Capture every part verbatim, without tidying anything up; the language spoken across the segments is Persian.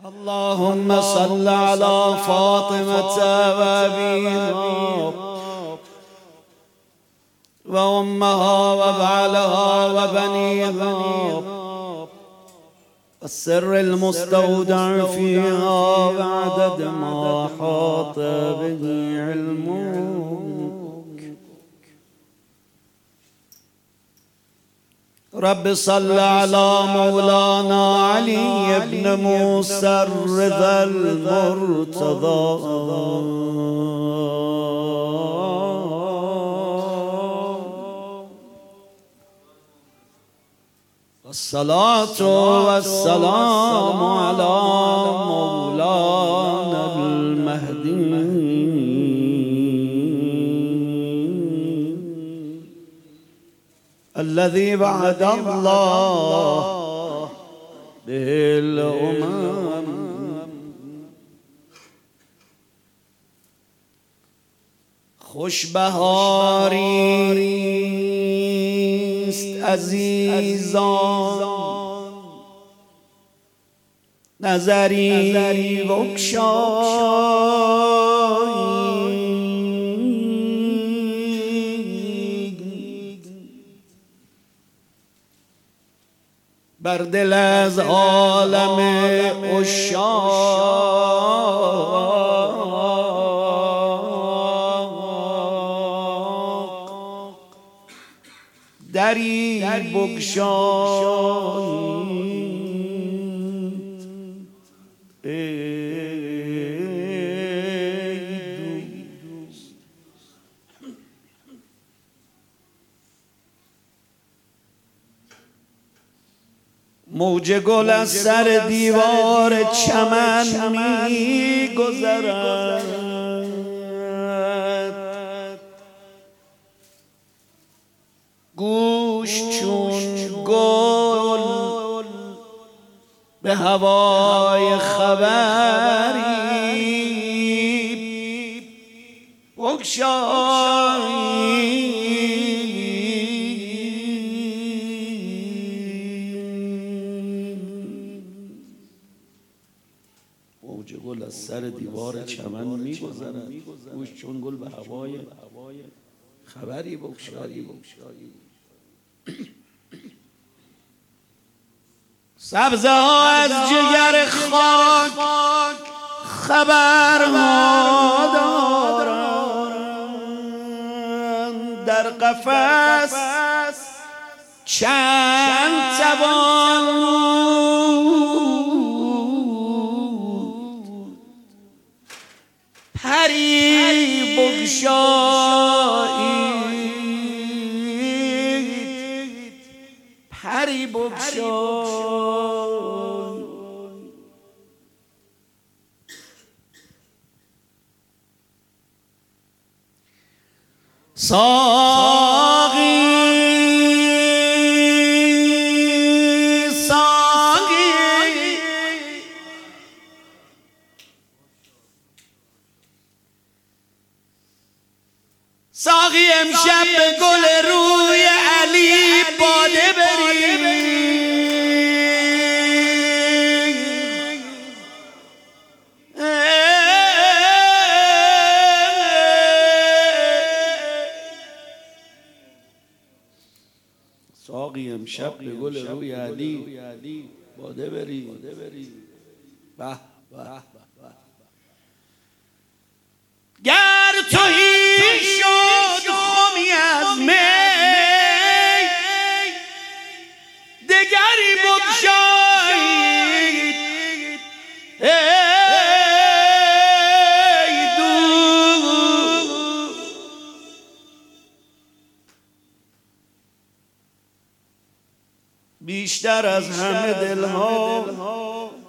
اللهم صل على فاطمة وأبيها وأمها وبعلها وبنيها السر المستودع فيها وعدد ما حاط به علمك. رب صل على مولانا علي بن موسى الرضا المرتضى والصلاة والسلام على مولانا المهدي الذي بعد الله به الأمم. خوش بهاریست عزیزان نظری بگشایید بر دل از عالم عشاق دری بگشایید. موج گل از سر دیوار چمن می گذرد گوش چون گل به هوای خبری بگشایید. موج گل از سر دیوار چمن می‌گذرد گوش چون گل به هوای خبری بگشایید. سبزه ها از جگر خاک خبرها دارند در قفس چند توان پری بگشایید پری بگشایید. ساقی ساقی ساقی امشب به گل روی علی باده بری ساقی امشب به گل روی علی باده بری. به به گر تهی شد خمی از می دگری بگشایید ای دوست. بیشتر از همه دلها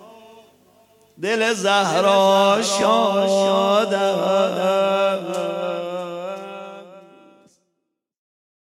دل زهرا شاد است